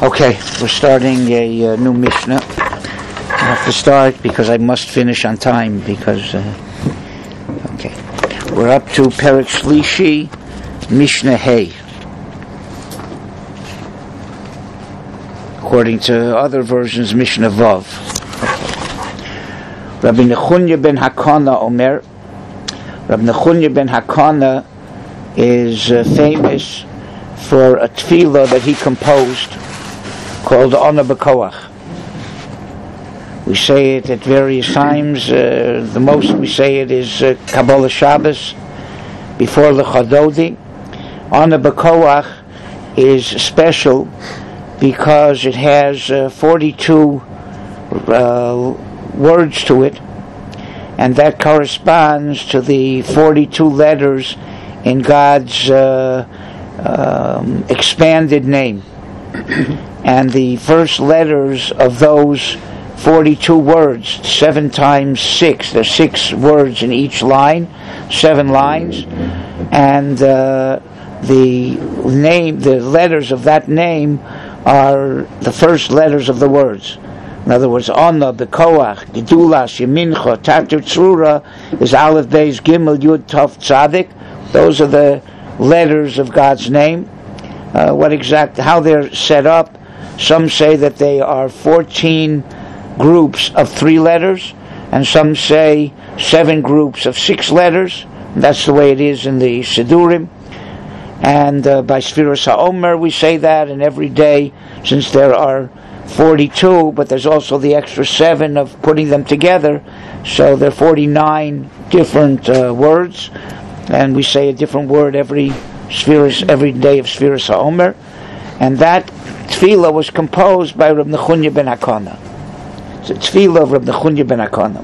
Okay, we're starting a new Mishnah. I have to start because I must finish on time because, okay. We're up to Perek Shlishi, Mishnah Hey. According to other versions, Mishnah Vav. Okay. Rabbi Nechunya ben Hakana Omer. Rabbi Nechunya ben Hakana is famous for a tefillah that he composed called Ona B'Koach. We say it at various times. The most we say it is Kabbalah Shabbos before the Chadodi. Ona B'Koach is special because it has 42 words to it, and that corresponds to the 42 letters in God's expanded name. And the first letters of those 42 words, 7 times 6, there's 6 words in each line, 7 lines, and the letters of that name are the first letters of the words. In other words, Ona, B'Koach, Gedulas, Yemincha, Tatur Tzrura is Aleph, Beis, Gimel, Yud, Tov, Tzadik. Those are the letters of God's name. How they're set up, some say that they are 14 groups of 3 letters, and some say 7 groups of 6 letters. That's the way it is in the Sidurim. And by Sfiras HaOmer we say that, and every day, since there are 42, but there's also the extra 7 of putting them together, so there are 49 different words, and we say a different word every day of Sfiras HaOmer. And that tefillah was composed by Reb Nechunya ben Hakana. It's a tefillah of Reb Nechunya ben Hakana.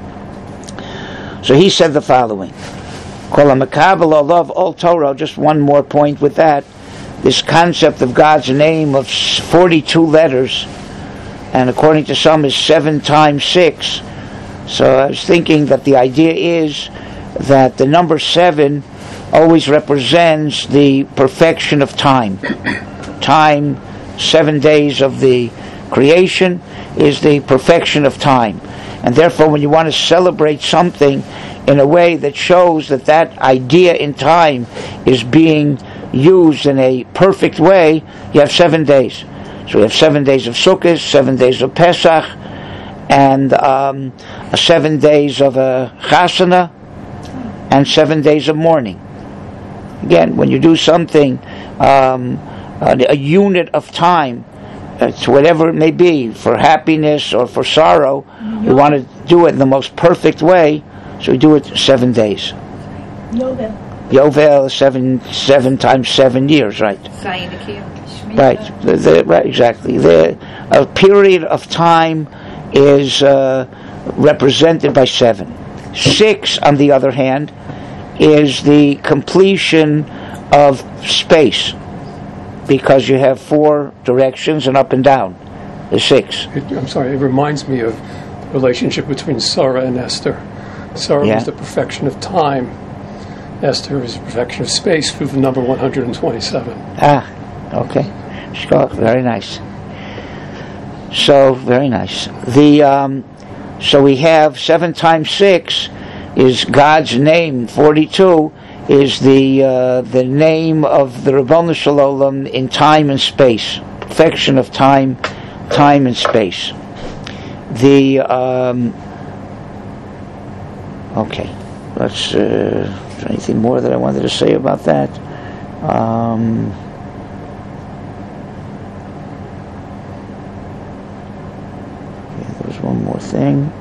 So he said the following: Kol HaMekabel Olav Ol Torah. Just one more point with that. This concept of God's name of 42 letters, and according to some is 7 times 6. So I was thinking that the idea is that the number 7 always represents the perfection of time. Time, 7 days of the creation, is the perfection of time. And therefore, when you want to celebrate something in a way that shows that that idea in time is being used in a perfect way, you have 7 days. So we have 7 days of Sukkot, 7 days of Pesach, and 7 days of Chasana, and 7 days of mourning. Again, when you do something, a unit of time, to whatever it may be, for happiness or for sorrow, you want to do it in the most perfect way, so we do it 7 days. Yovel is 7 times 7 years, right? Right, right, exactly. A period of time is represented by 7. 6, on the other hand, is the completion of space, because you have 4 directions and up and down. The 6. It reminds me of the relationship between Sarah and Esther. Sarah is the perfection of time. Esther is the perfection of space through the number 127. Okay. Very nice. So, very nice. So we have 7 times 6 is God's name. 42 is the name of the Ribono Shel Olam in time and space. Perfection of time and space. Okay. Let's. Is there anything more that I wanted to say about that? There was one more thing.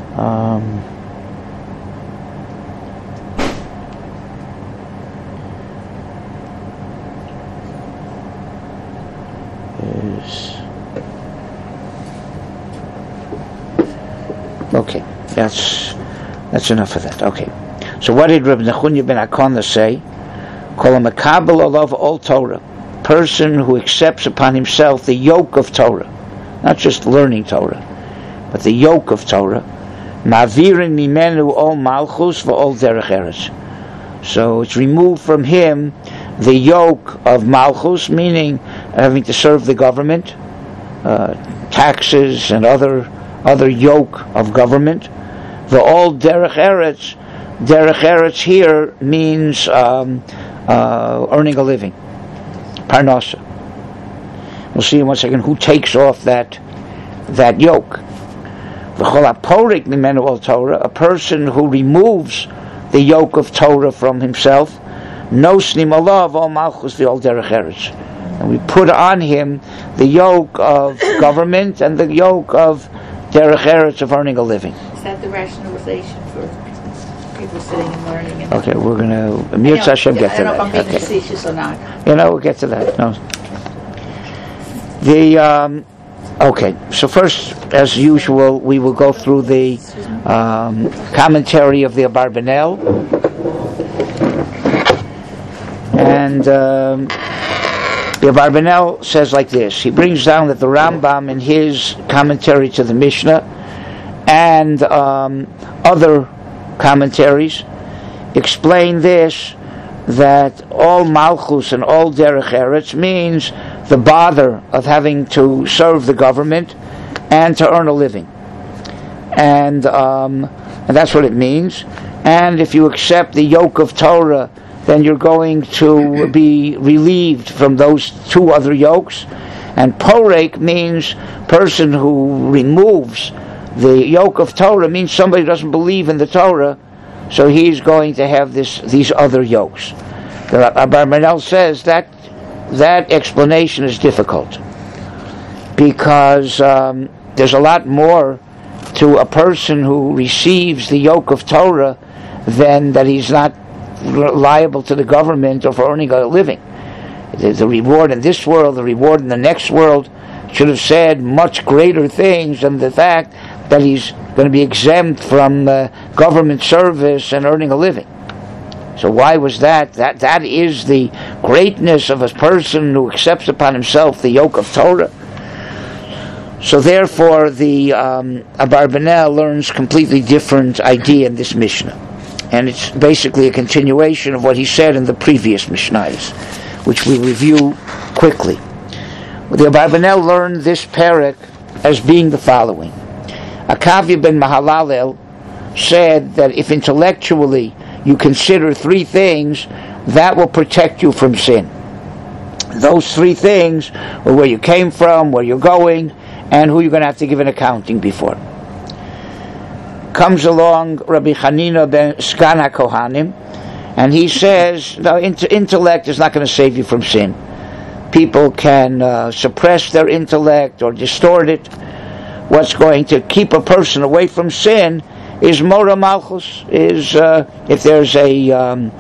Okay, that's enough of that. Okay, so what did Reb Nechunya ben Hakana say? Kol HaMekabel Olav Ol Torah, person who accepts upon himself the yoke of Torah, not just learning Torah, but the yoke of Torah. Ma'avirin mimenu ol malchus v'ol derech eretz. So it's removed from him the yoke of malchus, meaning having to serve the government, taxes and other yoke of government. The old derech eretz. Derech eretz here means earning a living, parnasa. We'll see in 1 second who takes off that yoke. V'chol haporik mimenu al Torah, a person who removes the yoke of Torah from himself, nosnim alav al malchus the old derech eretz, and we put on him the yoke of government and the yoke of derech eretz of earning a living. Is that the rationalization for people sitting and learning? And okay, we're going to Mirza Hashem get to that. I don't know if I'm being facetious or not. We'll get to that. No. Okay, so first, as usual, we will go through the commentary of the Abarbanel. And the Abarbanel says like this. He brings down that the Rambam in his commentary to the Mishnah and other commentaries explain this, that all Malchus and all Derech Eretz means the bother of having to serve the government and to earn a living. And that's what it means. And if you accept the yoke of Torah, then you're going to be relieved from those two other yokes. And Porek means person who removes the yoke of Torah, means somebody who doesn't believe in the Torah, so he's going to have these other yokes. The Abarbanel says that explanation is difficult because there's a lot more to a person who receives the yoke of Torah than that he's not liable to the government or for earning a living. The reward in this world, the reward in the next world should have said much greater things than the fact that he's going to be exempt from government service and earning a living. So why was that? That is the greatness of a person who accepts upon himself the yoke of Torah. So therefore, the Abarbanel learns completely different idea in this Mishnah. And it's basically a continuation of what he said in the previous Mishnayos, which we review quickly. The Abarbanel learned this parak as being the following. Akavya ben Mahalalel said that if intellectually you consider three things, that will protect you from sin. Those three things are where you came from, where you're going, and who you're going to have to give an accounting before. Comes along Rabbi Hanina ben Skana Kohanim, and he says, no, intellect is not going to save you from sin. People can suppress their intellect or distort it. What's going to keep a person away from sin is Mora Malchus, is if there's a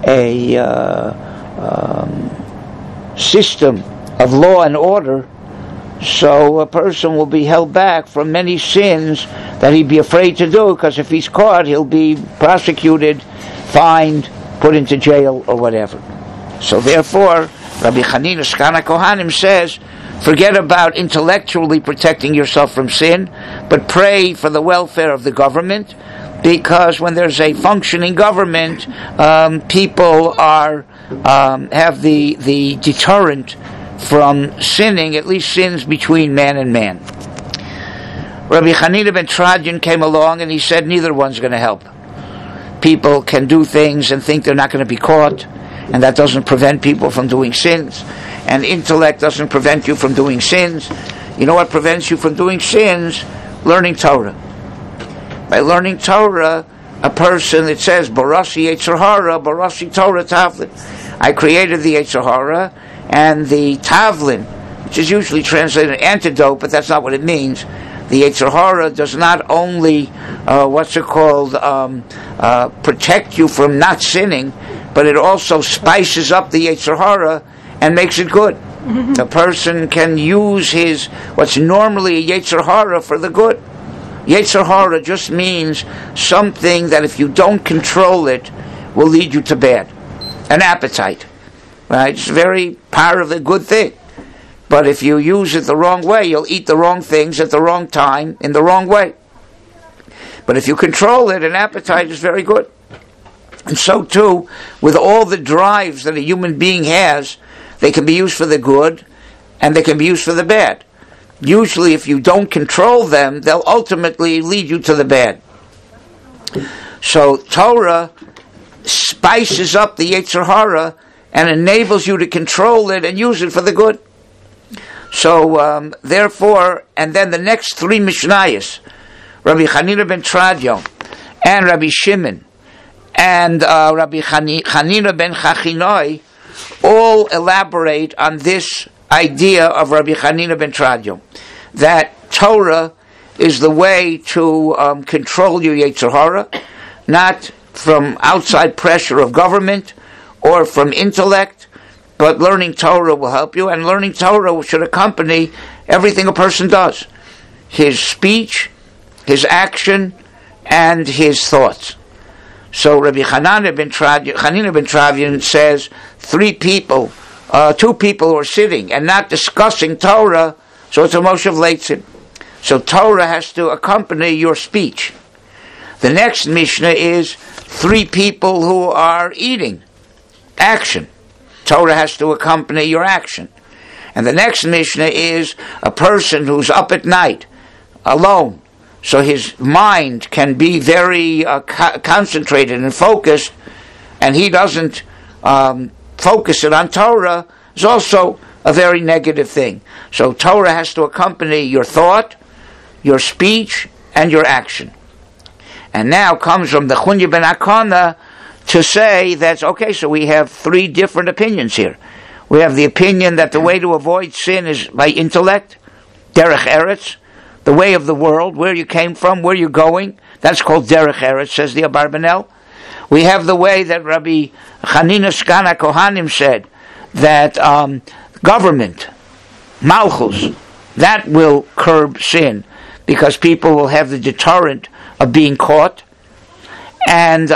system of law and order, so a person will be held back from many sins that he'd be afraid to do, because if he's caught, he'll be prosecuted, fined, put into jail, or whatever. So therefore, Rabbi Hanina Skana Kohanim says, forget about intellectually protecting yourself from sin, but pray for the welfare of the government, because when there's a functioning government, people have the deterrent from sinning, at least sins between man and man. Rabbi Hanina ben Trajan came along and he said neither one's going to help. People can do things and think they're not going to be caught, and that doesn't prevent people from doing sins. And intellect doesn't prevent you from doing sins. You know what prevents you from doing sins? Learning Torah. By learning Torah, a person, it says, Barasi Yetzer Hara, Barasi Torah Tavlin. I created the Yetzer Hara, and the Tavlin, which is usually translated antidote, but that's not what it means. The Yetzer Hara does not only, protect you from not sinning, but it also spices up the Yetzer Hara and makes it good. The person can use what's normally a Yetzer Hara for the good. Yetzer Hara just means something that if you don't control it, will lead you to bad. An appetite. Right? It's very part of a good thing. But if you use it the wrong way, you'll eat the wrong things at the wrong time, in the wrong way. But if you control it, an appetite is very good. And so too, with all the drives that a human being has, they can be used for the good, and they can be used for the bad. usually if you don't control them, they'll ultimately lead you to the bad. So Torah spices up the Yetzer Hara and enables you to control it and use it for the good. So therefore, and then the next three Mishnayos, Rabbi Chanina ben Tradion and Rabbi Shimon and Rabbi Chanina ben Chachinoi all elaborate on this idea of Rabbi Chanina ben Tradion, that Torah is the way to control your Yetzer Hara, not from outside pressure of government or from intellect, but learning Torah will help you, and learning Torah should accompany everything a person does: his speech, his action, and his thoughts. So Rabbi Chanina ben Tradion says two people who are sitting and not discussing Torah, so it's a Moshe Leitzin. So Torah has to accompany your speech. The next Mishnah is three people who are eating. Action. Torah has to accompany your action. And the next Mishnah is a person who's up at night, alone. So his mind can be very concentrated and focused, and he doesn't focus it on Torah, is also a very negative thing. So Torah has to accompany your thought, your speech, and your action. And now comes from the Chunya ben Akana to say that's okay, so we have three different opinions here. We have the opinion that the way to avoid sin is by intellect, derech eretz, the way of the world, where you came from, where you're going. That's called derech eretz, says the Abarbanel. We have the way that Rabbi Chanina Skana Kohanim said, that government, malchus, that will curb sin, because people will have the deterrent of being caught. And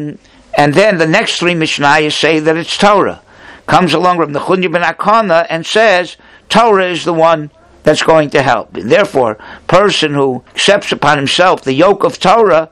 then the next three Mishnayos say that it's Torah. Comes along from the Chunya ben Akana and says Torah is the one that's going to help. And therefore, person who accepts upon himself the yoke of Torah,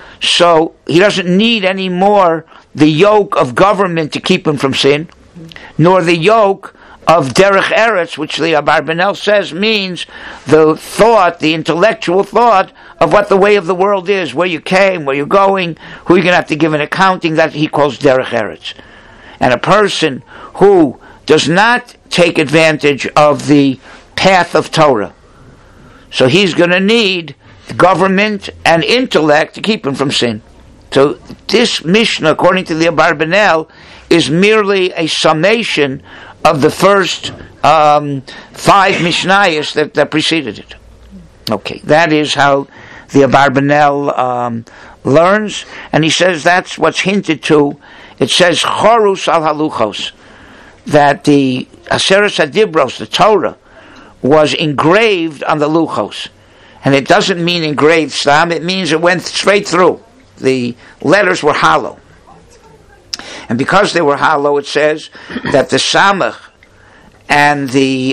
so he doesn't need any more the yoke of government to keep him from sin, nor the yoke of derech eretz, which the Abarbanel says means the thought, the intellectual thought of what the way of the world is, where you came, where you're going, who you're going to have to give an accounting, that he calls derech eretz. And a person who does not take advantage of the path of Torah, so he's going to need government and intellect to keep him from sin. So this Mishnah, according to the Abarbanel, is merely a summation of the first 5 Mishnayos that preceded it. Okay, that is how the Abarbanel learns, and he says that's what's hinted to. It says Chorus al Haluchos, that the Aseret Adibros, the Torah, was engraved on the Luchos. And it doesn't mean engraved stam, it means it went straight through. The letters were hollow. And because they were hollow, it says that the Samach and the,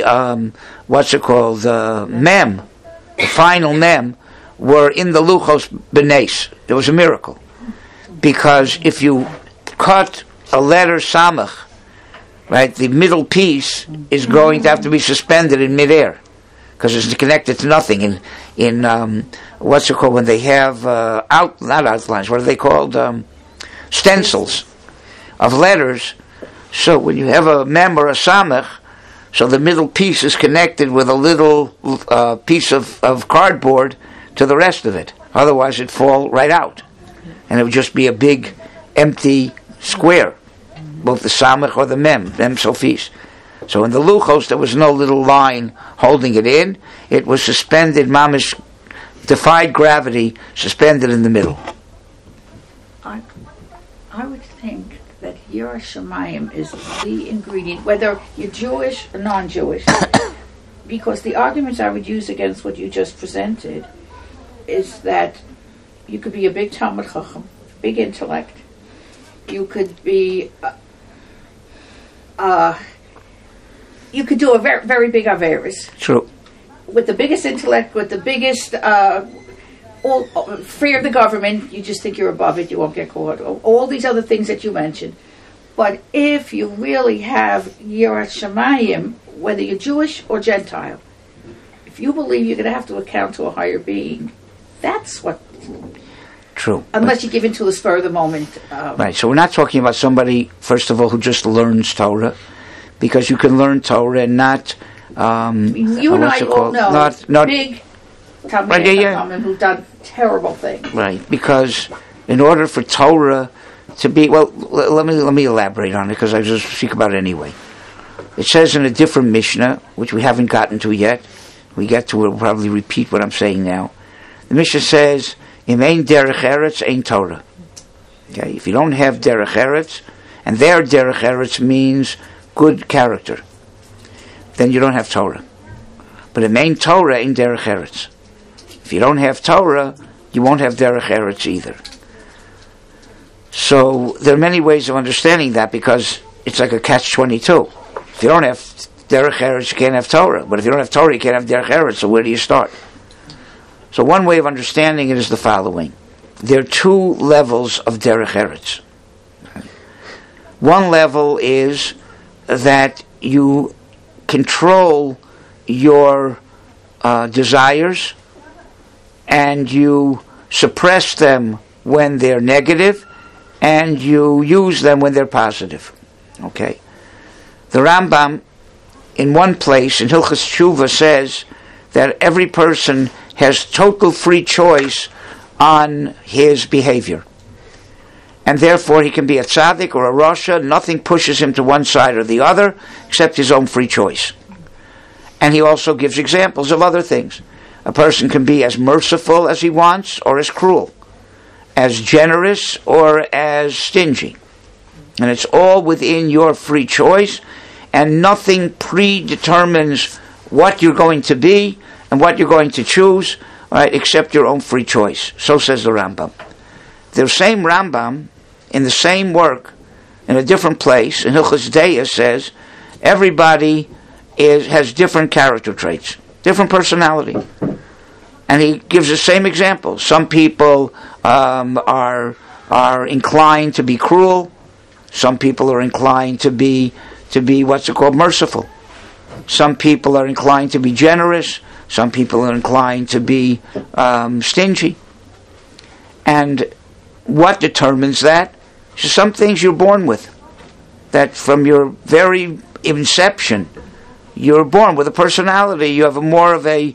the Mem, the final Mem, were in the Luchos Benes. There was a miracle. Because if you cut a letter Samach, right, the middle piece is going to have to be suspended in midair, because it's connected to nothing. In when they have not outlines, what are they called? Stencils of letters. So when you have a mem or a samach, so the middle piece is connected with a little piece of cardboard to the rest of it. Otherwise it'd fall right out. And it would just be a big empty square, both the samach or the mem sofis. So in the luchos there was no little line holding it in. It was suspended, mamish, defied gravity, suspended in the middle. I would think that Yiras Shamayim is the ingredient, whether you're Jewish or non-Jewish, because the arguments I would use against what you just presented is that you could be a big Talmud Chacham, big intellect. You could be, you could do a very, very big Averis. True. With the biggest intellect, with the biggest fear of the government, you just think you're above it, you won't get caught. All these other things that you mentioned. But if you really have Yiras Shamayim, whether you're Jewish or Gentile, if you believe you're going to have to account to a higher being, that's what... True. Unless you give into the spur of the moment. Right, so we're not talking about somebody, first of all, who just learns Torah, because you can learn Torah and not... you and I all know not big Talmidei who've done terrible things. Right, because in order for Torah to be... Well, let me elaborate on it, because I just speak about it anyway. It says in a different Mishnah, which we haven't gotten to yet. We get to it, we'll probably repeat what I'm saying now. The Mishnah says... Im ein derech eretz, ein Torah. Okay, if you don't have derech eretz, and their derech eretz means good character, then you don't have Torah. But im ein Torah, ein derech eretz. If you don't have Torah, you won't have derech eretz either. So there are many ways of understanding that, because it's like a catch-22. If you don't have derech eretz, you can't have Torah. But if you don't have Torah, you can't have derech eretz. So where do you start? So one way of understanding it is the following. There are two levels of derech eretz. One level is that you control your desires and you suppress them when they're negative and you use them when they're positive. Okay. The Rambam, in one place, in Hilchos Tshuva, says that every person has total free choice on his behavior. And therefore he can be a tzaddik or a rasha, nothing pushes him to one side or the other, except his own free choice. And he also gives examples of other things. A person can be as merciful as he wants, or as cruel, as generous or as stingy. And it's all within your free choice, and nothing predetermines what you're going to be, and what you're going to choose, right, except your own free choice. So says the Rambam. The same Rambam, in the same work, in a different place, in Hilchos Deis, says, everybody has different character traits, different personality. And he gives the same example. Some people are inclined to be cruel. Some people are inclined to be what's it called, merciful. Some people are inclined to be generous. Some people are inclined to be stingy. And what determines that? Some things you're born with. That from your very inception, you're born with a personality. You have more of a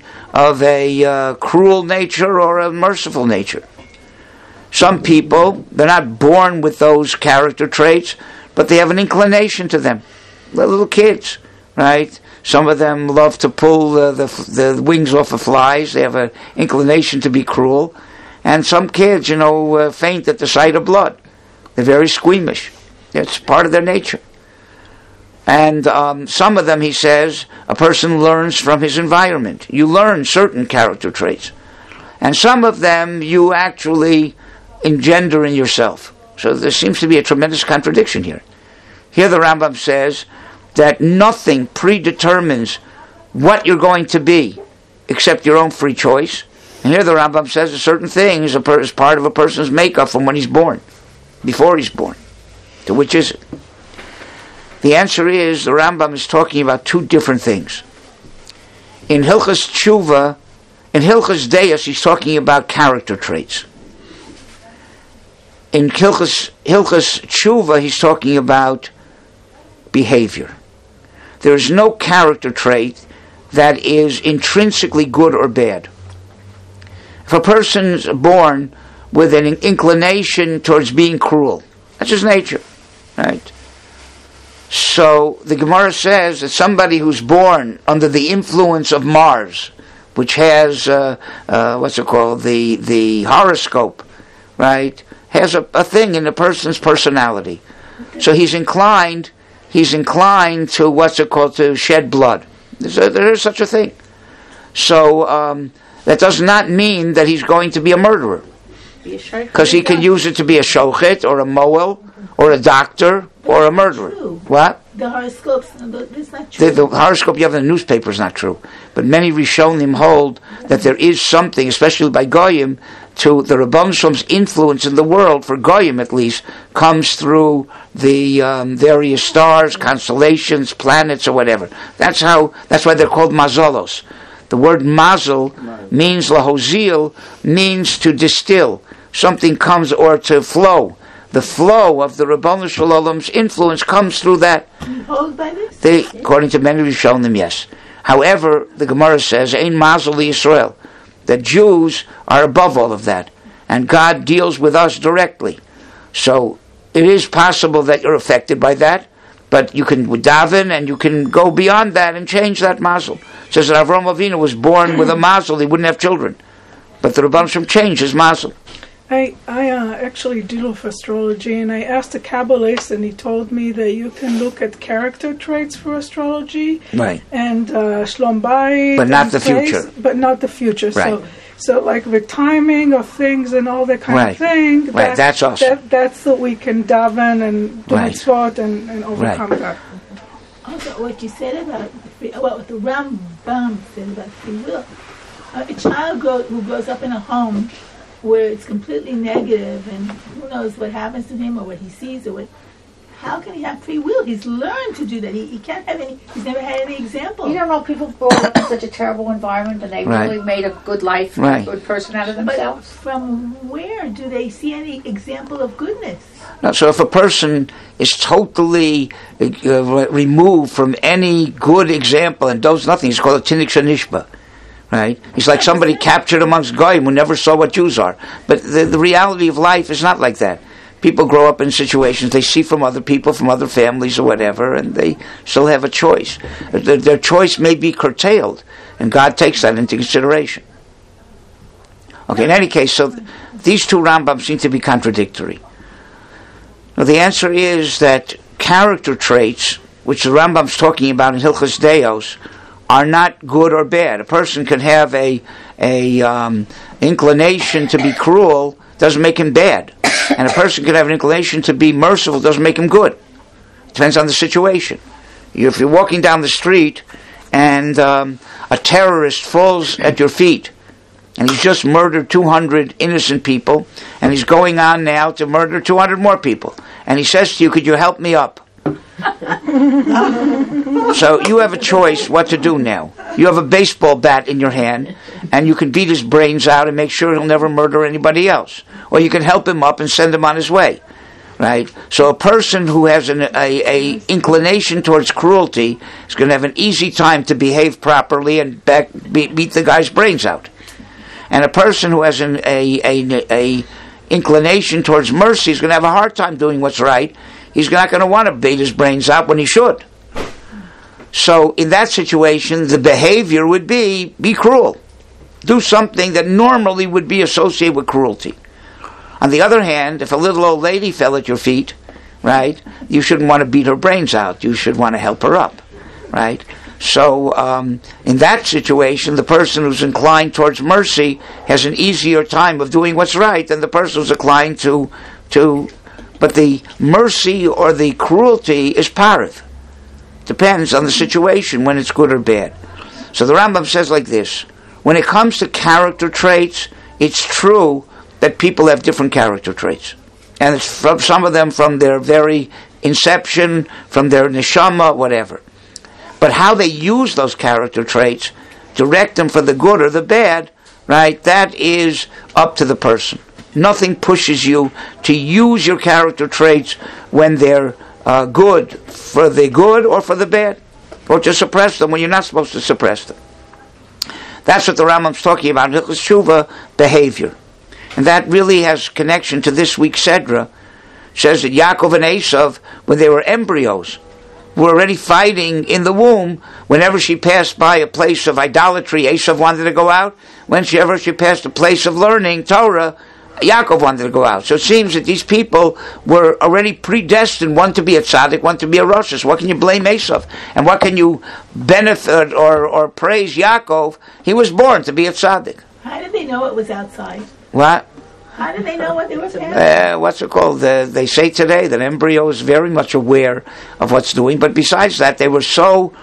cruel nature or a merciful nature. Some people, they're not born with those character traits, but they have an inclination to them. They're little kids, right? Some of them love to pull the wings off of flies. They have an inclination to be cruel. And some kids, faint at the sight of blood. They're very squeamish. It's part of their nature. And some of them, he says, a person learns from his environment. You learn certain character traits. And some of them you actually engender in yourself. So there seems to be a tremendous contradiction here. Here the Rambam says that nothing predetermines what you're going to be except your own free choice. And here the Rambam says a certain thing is part of a person's makeup from when he's born, before he's born. So which is it? The answer is the Rambam is talking about two different things. In Hilchos Tshuva, in Hilchos Deis, he's talking about character traits. In Hilchos Tshuva, he's talking about behavior. There is no character trait that is intrinsically good or bad. If a person's born with an inclination towards being cruel, that's his nature, right? So the Gemara says that somebody who's born under the influence of Mars, which has the horoscope, right, has a thing in a person's personality. Okay. So he's inclined to to shed blood. There is such a thing. So that does not mean that he's going to be a murderer, because he can use it to be a shochet or a moel or a doctor or a murderer. What? The horoscopes, that's not true. The horoscope you have in the newspaper is not true. But many Rishonim hold that there is something, especially by Goyim, to the Rabban Shalom's influence in the world, for Goyim at least, comes through the various stars, constellations, planets, or whatever. That's why they're called mazolos. The word mazel means lahozil, means to distill. Something comes or to flow. The flow of the Ribono Shel Olam's influence comes through that. You hold by this? According to many Rishonim, yes. However, the Gemara says, Ein mazel Yisrael. The Jews are above all of that. And God deals with us directly. So it is possible that you're affected by that, but you can daven and you can go beyond that and change that mazel. It says that Avraham Avinu was born with a mazel, he wouldn't have children. But the Rebbeinu Shem changed his mazel. I actually deal with astrology, and I asked a Kabbalist, and he told me that you can look at character traits for astrology, right? And Shlom Bayit, but not the future. But not the future. Right. So like the timing of things and all that kind of thing. Right. That's awesome. That's that we can daven and do mitzvot and overcome that. Also, what you said about what the Rambam said about free will. A child who grows up in a home where it's completely negative and who knows what happens to him or what he sees or what, how can he have free will? He's learned to do that. He can't have any, he's never had any example. You don't know, people brought up in such a terrible environment and they really made a good life, a good person out of themselves. But from where do they see any example of goodness? No, so if a person is totally removed from any good example and does nothing, he's called a Tinnik Shanishba. Right? He's like somebody captured amongst Goyim who never saw what Jews are. But the reality of life is not like that. People grow up in situations they see from other people, from other families or whatever, and they still have a choice. Their choice may be curtailed, and God takes that into consideration. Okay, in any case, so these two Rambams seem to be contradictory. Now, the answer is that character traits, which the Rambam's talking about in Hilchos Deos, are not good or bad. A person can have a inclination to be cruel, doesn't make him bad. And a person can have an inclination to be merciful, doesn't make him good. Depends on the situation. If you're walking down the street and a terrorist falls at your feet, and he's just murdered 200 innocent people, and he's going on now to murder 200 more people, and he says to you, could you help me up? So you have a choice what to do now. You have a baseball bat in your hand, and you can beat his brains out and make sure he'll never murder anybody else. Or you can help him up and send him on his way. Right? So a person who has an inclination towards cruelty is going to have an easy time to behave properly and beat the guy's brains out. And a person who has an inclination towards mercy is going to have a hard time doing what's right. He's not going to want to beat his brains out when he should. So in that situation, the behavior would be cruel. Do something that normally would be associated with cruelty. On the other hand, if a little old lady fell at your feet, right, you shouldn't want to beat her brains out. You should want to help her up, right? So in that situation, the person who's inclined towards mercy has an easier time of doing what's right than the person who's inclined to but the mercy or the cruelty is parith. Depends on the situation when it's good or bad. So the Rambam says like this: when it comes to character traits, it's true that people have different character traits, and it's from some of them from their very inception, from their neshama, whatever. But how they use those character traits, direct them for the good or the bad, right? That is up to the person. Nothing pushes you to use your character traits when they're good, for the good or for the bad, or to suppress them when you're not supposed to suppress them. That's what the Rambam's talking about in Hilchos Tshuva, behavior. And that really has connection to this week's Sedra. It says that Yaakov and Esav, when they were embryos, were already fighting in the womb. Whenever she passed by a place of idolatry, Esav wanted to go out. Whenever she passed a place of learning, Torah, Yaakov wanted to go out. So it seems that these people were already predestined, one to be a tzaddik, one to be a rosh. What can you blame Esav? And what can you benefit or praise Yaakov? He was born to be a tzaddik. How did they know it was outside? What? How did they know what they were passing? What's it called? They say today that embryo is very much aware of what's doing, but besides that, they were so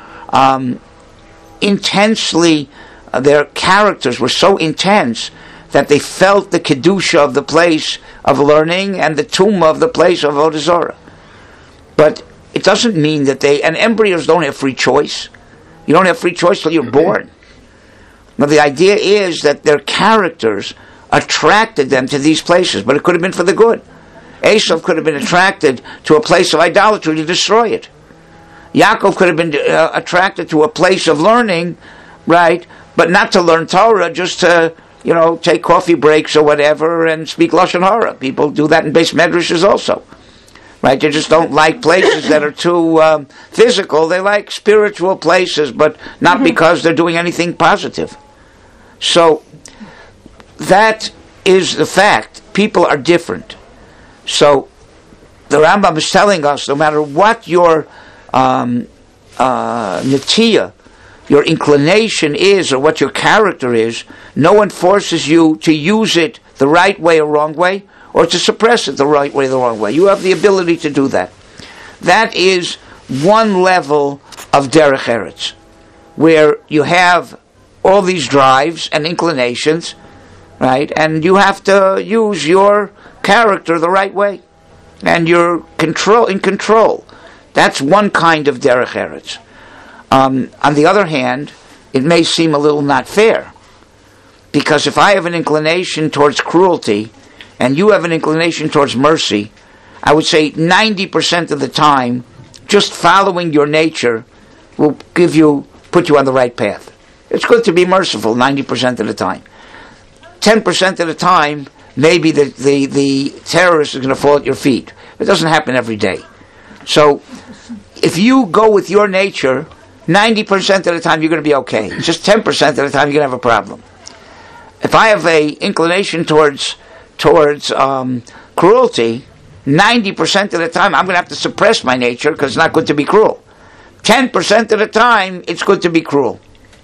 intensely, their characters were so intense that they felt the kedusha of the place of learning and the tumah of the place of Avodah Zarah. But it doesn't mean that and embryos don't have free choice. You don't have free choice till you're born. Now the idea is that their characters attracted them to these places, but it could have been for the good. Esau could have been attracted to a place of idolatry to destroy it. Yaakov could have been attracted to a place of learning, right, but not to learn Torah, just to, take coffee breaks or whatever and speak Lashon Hara. People do that in Beis Medrashes also. Right, they just don't like places that are too physical. They like spiritual places, but not because they're doing anything positive. So, that is the fact. People are different. So, the Rambam is telling us, no matter what your netiya, your inclination is, or what your character is, no one forces you to use it the right way or wrong way, or to suppress it the right way or the wrong way. You have the ability to do that. That is one level of derech eretz, where you have all these drives and inclinations, right? And you have to use your character the right way, and you're in control. That's one kind of derech eretz. On the other hand, it may seem a little not fair, because if I have an inclination towards cruelty and you have an inclination towards mercy, I would say 90% of the time, just following your nature will put you on the right path. It's good to be merciful 90% of the time. 10% of the time, maybe the terrorist is going to fall at your feet. It doesn't happen every day. So, if you go with your nature, 90% of the time you're going to be okay. Just 10% of the time you're going to have a problem. If I have a inclination towards cruelty, 90% of the time I'm going to have to suppress my nature because it's not good to be cruel. 10% of the time it's good to be cruel.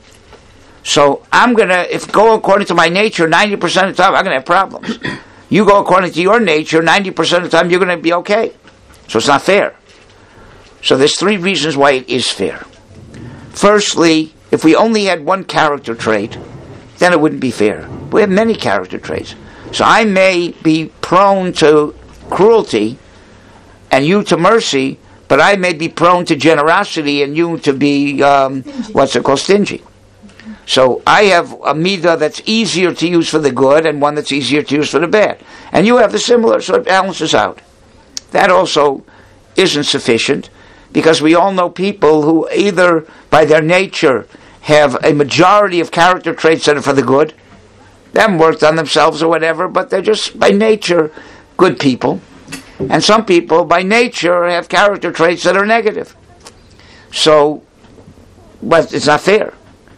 So if go according to my nature 90% of the time, I'm going to have problems. You go according to your nature 90% of the time, you're going to be okay. So it's not fair. So there's three reasons why it is fair. Firstly, if we only had one character trait, then it wouldn't be fair. We have many character traits. So I may be prone to cruelty and you to mercy, but I may be prone to generosity and you to be, stingy. So I have a midah that's easier to use for the good and one that's easier to use for the bad. And you have the similar, so it balances out. That also isn't sufficient, because we all know people who either by their nature have a majority of character traits that are for the good. They haven't worked on themselves or whatever, but they're just by nature good people. And some people by nature have character traits that are negative. So, but it's not fair.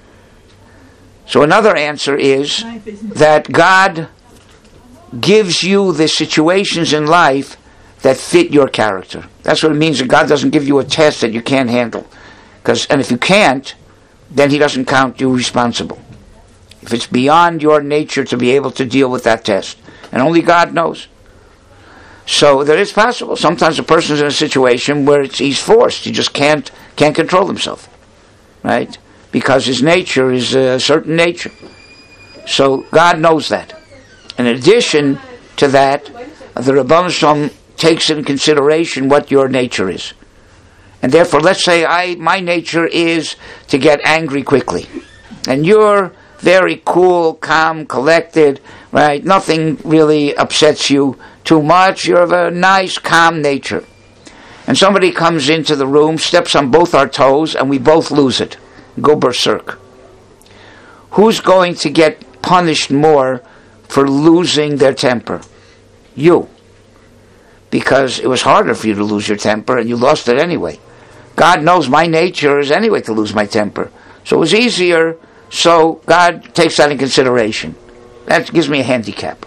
So another answer is that God gives you the situations in life that fit your character. That's what it means that God doesn't give you a test that you can't handle. And if you can't, then He doesn't count you responsible. If it's beyond your nature to be able to deal with that test. And only God knows. So that is possible. Sometimes a person's in a situation where he's forced. He just can't control himself. Right? Because his nature is a certain nature. So God knows that. In addition to that, the Rebbeinu Shalom takes in consideration what your nature is. And therefore, let's say my nature is to get angry quickly. And you're very cool, calm, collected, right? Nothing really upsets you too much. You're of a nice, calm nature. And somebody comes into the room, steps on both our toes, and we both lose it. Go berserk. Who's going to get punished more for losing their temper? You. Because it was harder for you to lose your temper, and you lost it anyway. God knows my nature is anyway to lose my temper. So it was easier, so God takes that in consideration. That gives me a handicap.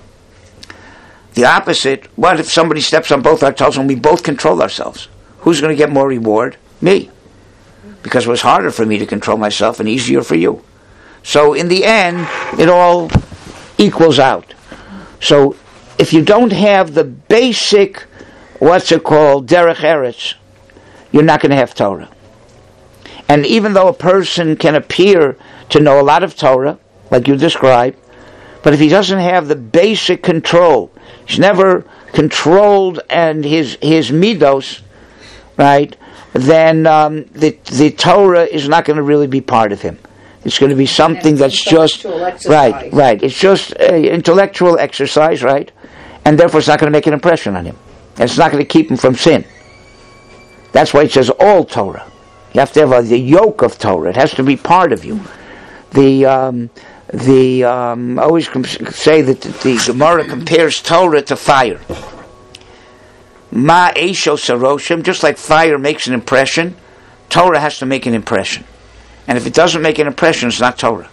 The opposite, what if somebody steps on both our toes and we both control ourselves? Who's going to get more reward? Me. Because it was harder for me to control myself and easier for you. So in the end, it all equals out. So if you don't have the basic, derech eretz, you're not going to have Torah. And even though a person can appear to know a lot of Torah, like you described, but if he doesn't have the basic control, he's never controlled and his midos, right, then the Torah is not going to really be part of him. It's going to be something that's just exercise. right. It's just intellectual exercise, right? And therefore, it's not going to make an impression on him. And it's not going to keep him from sin. That's why it says all Torah. You have to have the yoke of Torah. It has to be part of you. I always say that the Gemara compares Torah to fire. Ma eisho saroshim, just like fire makes an impression, Torah has to make an impression. And if it doesn't make an impression, it's not Torah.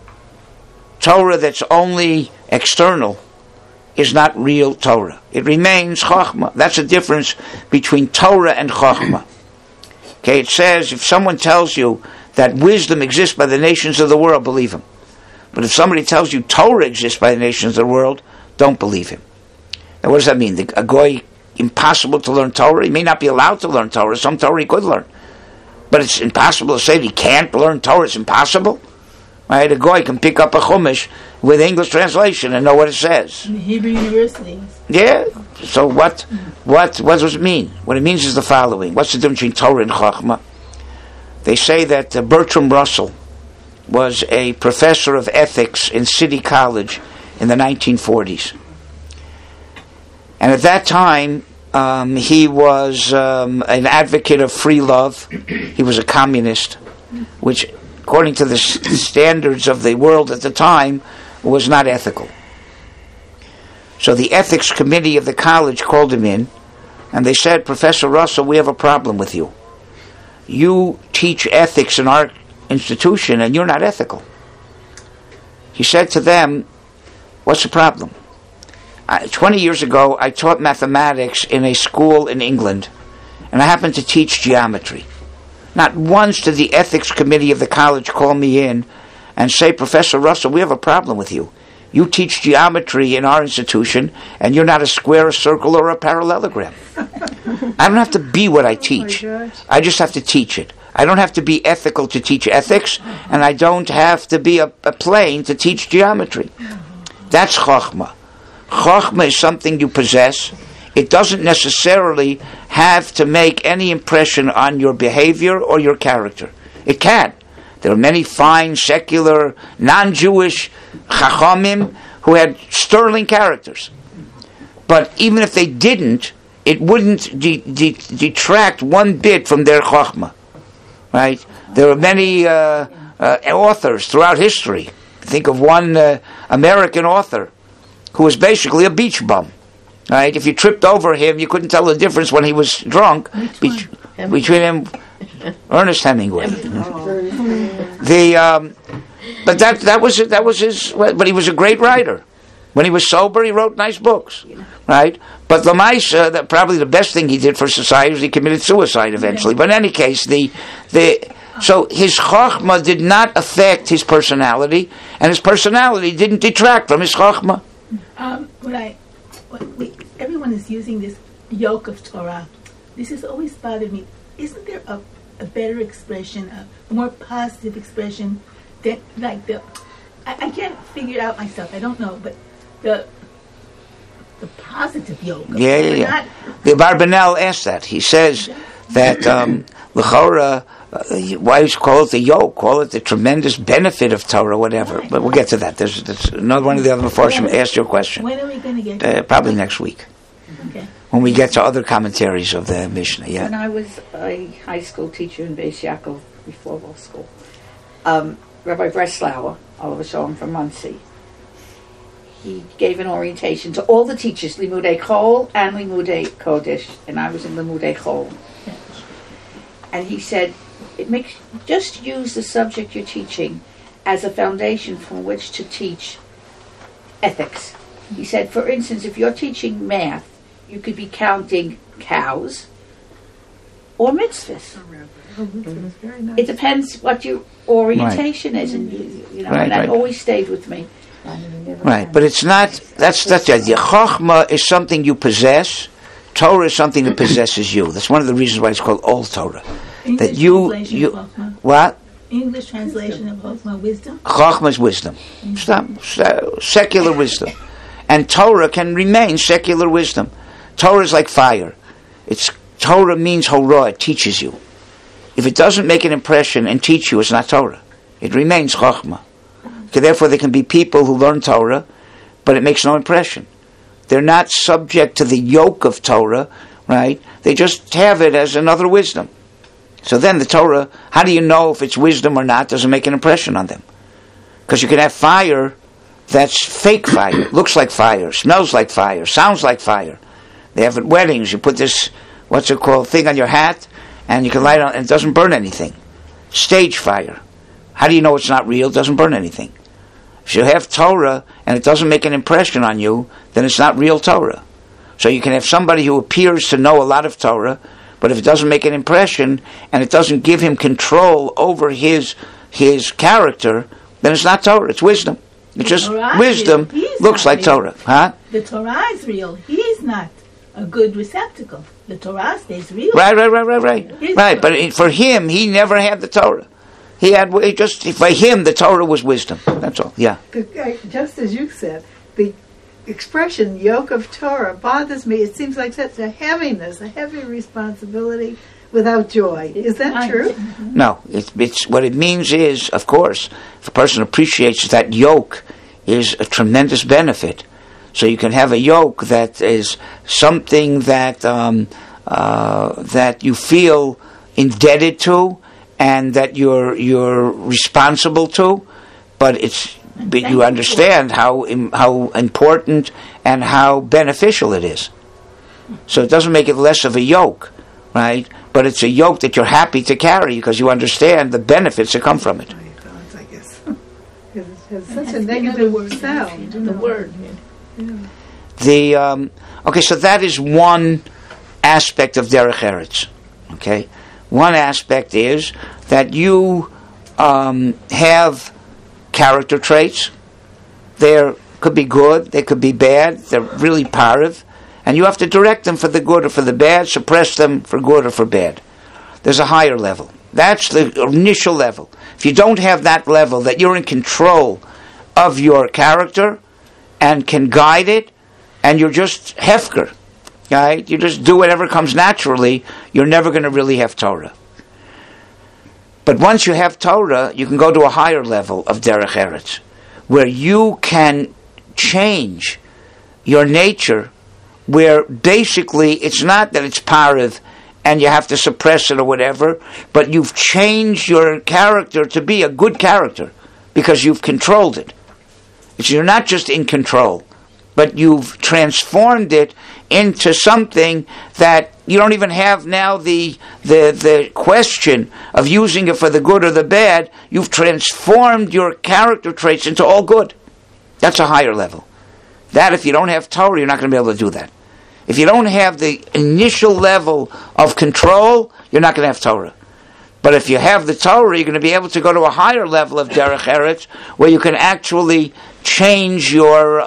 Torah that's only external is not real Torah. It remains Chochmah. That's the difference between Torah and Chochmah. Okay, it says, if someone tells you that wisdom exists by the nations of the world, believe him. But if somebody tells you Torah exists by the nations of the world, don't believe him. Now what does that mean? A goy, impossible to learn Torah? He may not be allowed to learn Torah. Some Torah he could learn. But it's impossible to say that he can't learn Torah. It's impossible. Right? A goy can pick up a Chumash with English translation and know what it says. In the Hebrew universities. Yeah. So what does it mean? What it means is the following. What's the difference between Torah and Chochmah? They say that Bertram Russell was a professor of ethics in City College in the 1940s. And at that time, he was an advocate of free love. He was a communist, which, according to the standards of the world at the time, was not ethical. So the ethics committee of the college called him in, and they said, Professor Russell, we have a problem with you. You teach ethics in our institution, and you're not ethical. He said to them, what's the problem? 20 years ago, I taught mathematics in a school in England, and I happened to teach geometry. Not once did the ethics committee of the college call me in and say, Professor Russell, we have a problem with you. You teach geometry in our institution, and you're not a square, a circle, or a parallelogram. I don't have to be what I teach. I just have to teach it. I don't have to be ethical to teach ethics, and I don't have to be a plane to teach geometry. That's Chochmah. Chochmah is something you possess. It doesn't necessarily have to make any impression on your behavior or your character. It can. There are many fine, secular, non-Jewish chachamim who had sterling characters. But even if they didn't, it wouldn't detract one bit from their chochmah. Right? There are many authors throughout history. Think of one American author who was basically a beach bum. Right? If you tripped over him, you couldn't tell the difference when he was drunk between him, Ernest Hemingway. But that was his. But he was a great writer. When he was sober, he wrote nice books, right? But Lamaisa, probably the best thing he did for society was he committed suicide eventually. But in any case, so his chokhmah did not affect his personality, and his personality didn't detract from his chokhmah. Everyone is using this yoke of Torah. This has always bothered me. Isn't there a better expression, a more positive expression that, like I can't figure it out myself. I don't know, but the positive yoke. Yeah. The Barbanel asked that. He says that l'chora, why you call it the yoke? Call it the tremendous benefit of Torah, whatever. But we'll get to that. There's another one of the other Mefarshim asked your question. When are we going to get to probably next week. Okay. When we get to other commentaries of the Mishnah, yeah. When I was a high school teacher in Beis Yaakov before law school, Rabbi Breslauer, Oliver Shalom from Muncie, he gave an orientation to all the teachers, Limudei Chol and Limudei Kodesh, and I was in Limudei Chol. And he said, just use the subject you're teaching as a foundation from which to teach ethics. He said, for instance, if you're teaching math, you could be counting cows or mitzvahs. Mm-hmm. It depends what your orientation is, and and that always stayed with me. Right, but it's not. That's the idea. Chochmah is something you possess. Torah is something that possesses you. That's one of the reasons why it's called Old Torah. English that you what? English translation of Chochmah, wisdom. Chochmah is wisdom. Secular wisdom, and Torah can remain secular wisdom. Torah is like fire. Torah means horah. It teaches you. If it doesn't make an impression and teach you, it's not Torah. It remains Chokhmah. Okay, therefore, there can be people who learn Torah, but it makes no impression. They're not subject to the yoke of Torah, right? They just have it as another wisdom. So then the Torah, how do you know if it's wisdom or not? Doesn't make an impression on them. Because you can have fire that's fake fire, looks like fire, smells like fire, sounds like fire. They have at weddings, you put this, what's it called, thing on your hat, and you can light it on, and it doesn't burn anything. Stage fire. How do you know it's not real? It doesn't burn anything. If you have Torah and it doesn't make an impression on you, then it's not real Torah. So you can have somebody who appears to know a lot of Torah, but if it doesn't make an impression and it doesn't give him control over his character, then it's not Torah, it's wisdom. It's just wisdom looks like Torah. Huh? The Torah is real. He's not a good receptacle. The Torah stays real. Right. Right, but for him, he never had the Torah. By him, the Torah was wisdom. That's all. Yeah. Just as you said, the expression "yoke of Torah" bothers me. It seems like such a heaviness, a heavy responsibility without joy. Is that true? No. It's what it means is, of course, if a person appreciates that yoke is a tremendous benefit. So you can have a yoke that is something that that you feel indebted to, and that you're responsible to, but you understand how important and how beneficial it is. So it doesn't make it less of a yoke, right? But it's a yoke that you're happy to carry because you understand the benefits that come from it. I guess it has such a negative sound. The word. Okay, so that is one aspect of Derech Eretz. Okay. One aspect is that you have character traits. They could be good, they could be bad, they're really pariv, and you have to direct them for the good or for the bad, suppress them for good or for bad. There's a higher level. That's the initial level. If you don't have that level, that you're in control of your character and can guide it, and you're just hefker, right? You just do whatever comes naturally, you're never going to really have Torah. But once you have Torah, you can go to a higher level of Derech Eretz, where you can change your nature, where basically it's not that it's pariv and you have to suppress it or whatever, but you've changed your character to be a good character because you've controlled it. You're not just in control, but you've transformed it into something that you don't even have now the question of using it for the good or the bad. You've transformed your character traits into all good. That's a higher level. That, if you don't have Torah, you're not going to be able to do that. If you don't have the initial level of control, you're not going to have Torah. But if you have the Torah, you're going to be able to go to a higher level of Derech Eretz, where you can actually change your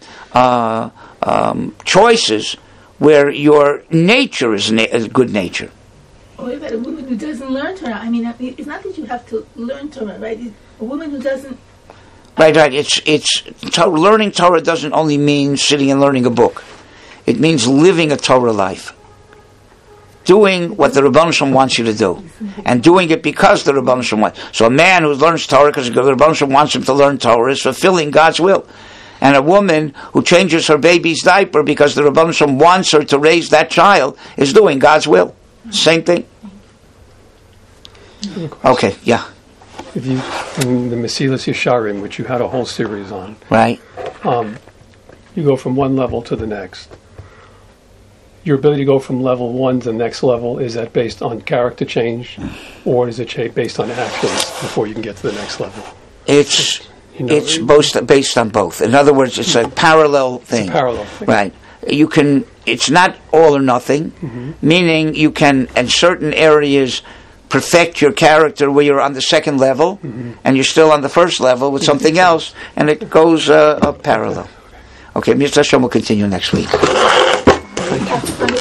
choices, where your nature is a good nature. What about a woman who doesn't learn Torah? I mean, it's not that you have to learn Torah, right? A woman who doesn't... Right. Learning Torah doesn't only mean sitting and learning a book. It means living a Torah life. Doing what the Rebbeinu Shalom wants you to do. And doing it because the Rebbeinu Shalom wants. So a man who learns Torah because the Rebbeinu Shalom wants him to learn Torah is fulfilling God's will. And a woman who changes her baby's diaper because the Rebbeinu Shalom wants her to raise that child is doing God's will. Same thing. Okay, yeah. If you, in the Mesilas Yesharim, which you had a whole series on, right? You go from one level to the next. Your ability to go from level one to the next level, is that based on character change, or is it based on actions before you can get to the next level? It's both based on both. In other words, it's a parallel thing. It's a parallel thing. Right. You can. It's not all or nothing. Meaning you can, in certain areas, perfect your character where you're on the second level, and you're still on the first level with something else, and it goes up parallel. Okay, Mr. Hashem will continue next week.